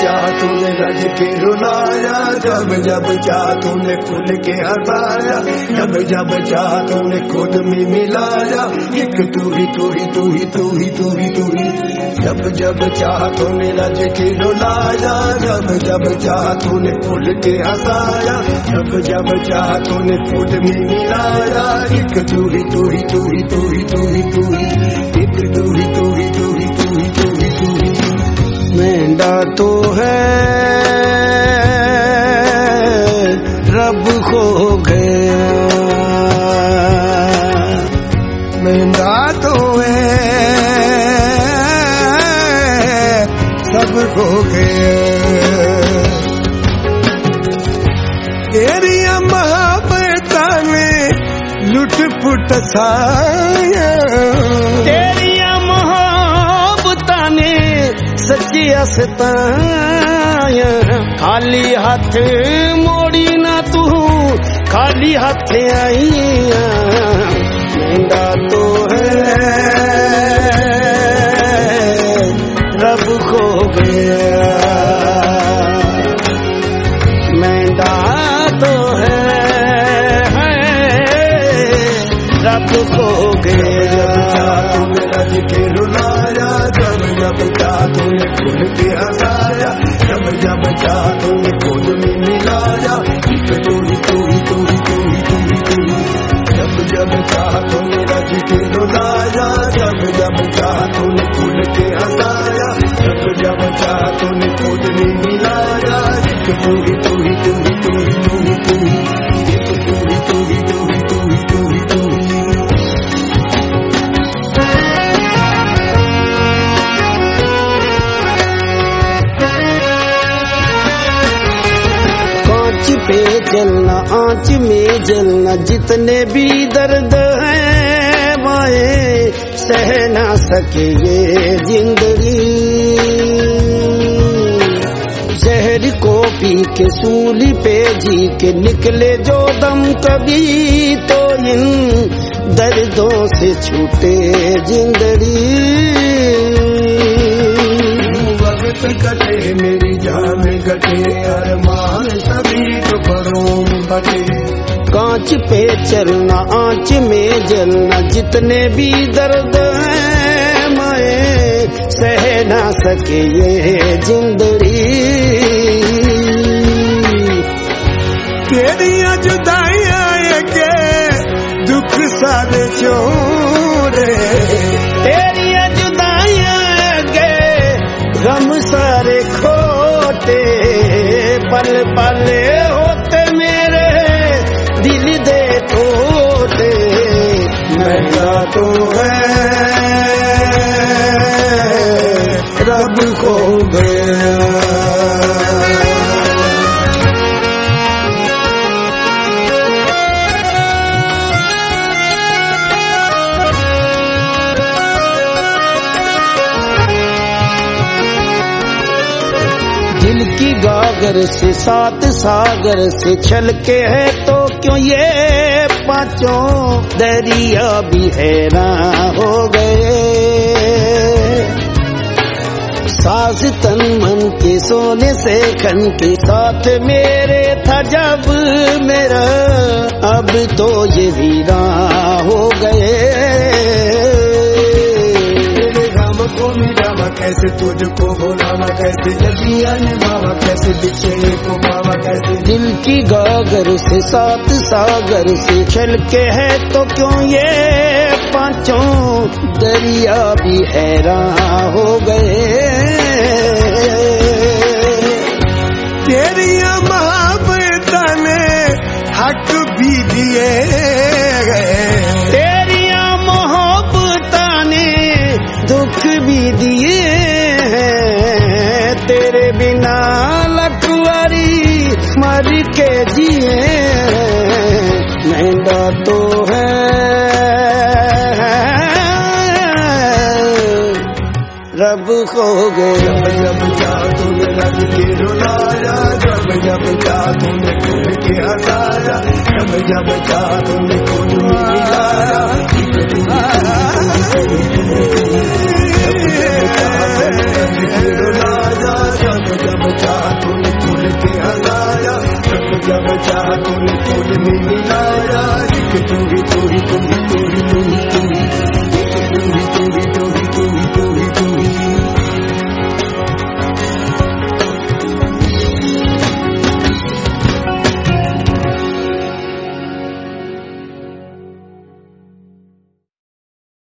चाह तूने रज के रुलाया, जब जब चाह तूने खुल के हंसाया, जब जब चाह तूने खुद में मिलाया, एक तू ही तू ही तू ही तू ही तू ही तू ही। जब जब चाह तूने रज के रुलाया, जब जब चाह तूने खुल के हंसाया, जब जब चाह तूने खुद में मिलाया, एक तू ही तू ही तू ही तू ही तू ही तू ही, एक तू ही तू ही तू ही तू ही तू ही तू ही। मेंढा तो है रब खो गया, मेंढा तो है सब खो गया। तेरिया मोहब्बता में लुट पुट छाया, तेरिया मोहब्बता ने सच्चिया सताया, खाली हाथ मोड़ी ना तू खाली हाथ आईया। मेंढा तो है रब खो गया, मेंढा तो है रब खो गया। तूने रज के रुलाया, जब जब चाह तूने खुल के हंसाया, जब जब चाह तूने खुद में मिलाया, एक तू ही तू ही तू ही तू ही तू ही तू ही। जब जब चाह तूने रज के रुलाया, जब जब चाह तूने खुल के हंसाया, जब जब चाह तूने खुद में मिलाया, एक तू ही तू ही तू ही तू ही तू ही तू ही, एक तू ही तू ही तू ही तू ही तू ही तू ही। पे जलना आँच में जलना, जितने भी दर्द है माए सह ना सके ये जिंदगी। जहर को पी के सूली पे जी के निकले जो दम कभी, तो इन दर्दों से छूटे जिंदगी। कटे मेरी जान कटे, अरमान सभी तो करो बटे। कांच पे चलना आँच में जलना, जितने भी दर्द है माए सह ना सके ये जिंदगी। तेरिया जुदाइयां के दुख सारे छोड़े, तेरिया जुदाइयां के गम सारे खोटे, पल पल होते मेरे दिल दे टोटे। मेरा तो है रब खो गया। दिल की गागर से सात सागर से छल के है, तो क्यों ये पांचों दरिया भी हैरान हो गए। सास तन मन के सोने से खन के साथ मेरे था जब मेरा, अब तो ये वीरान हो गए। को मिलावा कैसे तुझको भुलावा, कैसे जदिया निभावा, कैसे बिछड़े को पावा, कैसे। दिल की गागर से सात सागर से छल के है, तो क्यों ये पांचों दरिया भी हैरान हो गए। तेरिया मोहब्बता ने हक भी दिए गए, तेरिया मोहब्बता ने दुख भी दिए हैं, तेरे बिना लखवारी मर के जिए। मेंढा तो है रब खो गया। जब जब चाह तूने रज के रुलाया, जब जब चाह तूने खुल के हंसाया, जब जब चाह तूने खुद में मिलाया, जब जब चाह तूने रज के रुलाया, जब जब एक तू